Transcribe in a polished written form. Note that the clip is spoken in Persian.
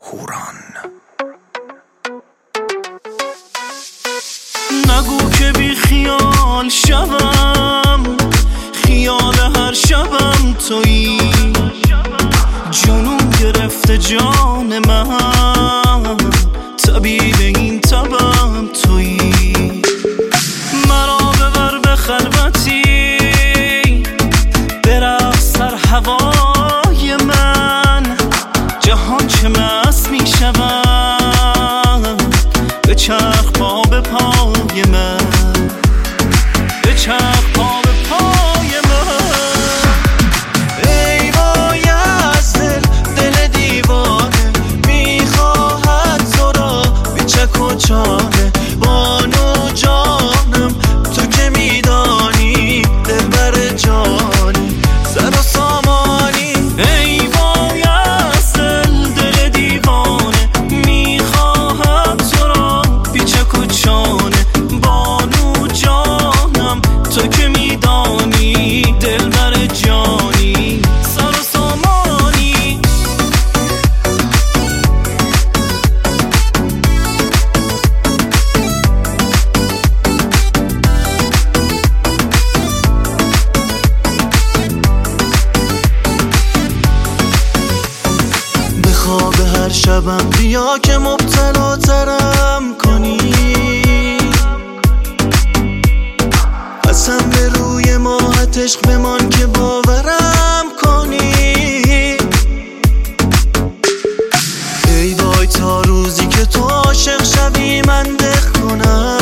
هوران. نگو که بی خیال شبم، خیال هر شبم تویی، جنون گرفته جان من، طبیب این تبم تویی. مرا ببر به خلوتی، برقص در هوای من، جهان چه مست می شود، به چرخ پا به پای من، به چرخ پا به پای من. ای وای از دل دیوانه، میخواهد تو را به چک و چانه. بانو جانم تو که میدانی دلبر جانی، سر و سامانی. ای وای از دل دیوانه، میخواهد تو را بی چک و چانه. بانو جانم تو که میدانی دلبر جانی، سر و سامانی. به خواب هر شبم بیا که مبتلا ترم کنی، قسم به روی ماهت عشق بمان که باورم کنی. ای وای تا روزی که تو عاشق شوی من دق کنم،